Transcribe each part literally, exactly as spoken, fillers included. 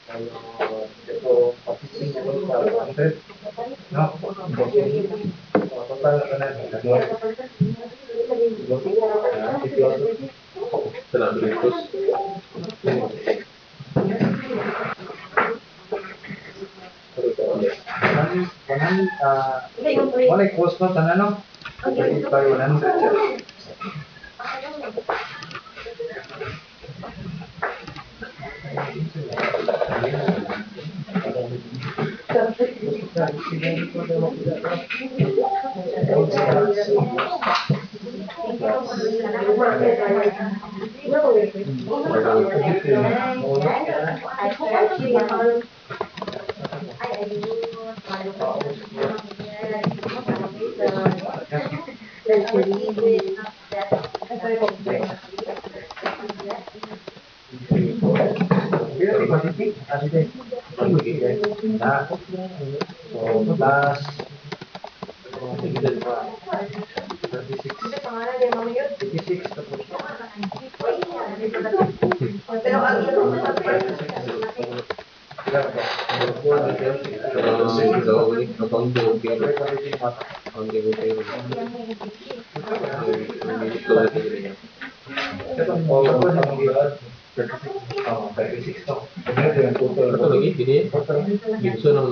Kalau itu posisi hundred, no, total kena dua, Tenang dulu terus. kanan kanan boleh close no tanah no, jadi tayo one hundred siya. Bila di positif, ada deh. Nah, so plus thirty-six tapos Kalau jauh ini abang jauh kiri, abang jauh kiri. Ini kalau kiri. oh bagus yang bulat thirty-six oh thirty-six toh benar dengan total Betul lagi gini. total Bisa nang.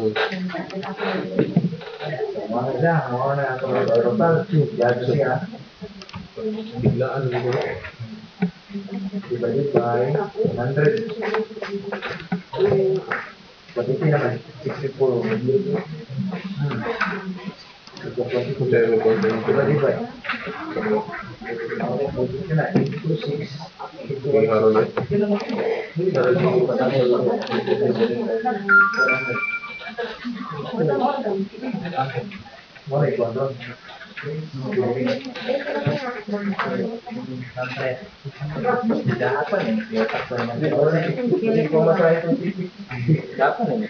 mana aja mau na total ya sih ya Biglaan gitu. divided by one hundred berarti naman sixty-four hmm Saya berkonten. divided by kena into six into Ini harus ya. boleh kontrol tidak apa nih ya ini kalau masalah itu apa nih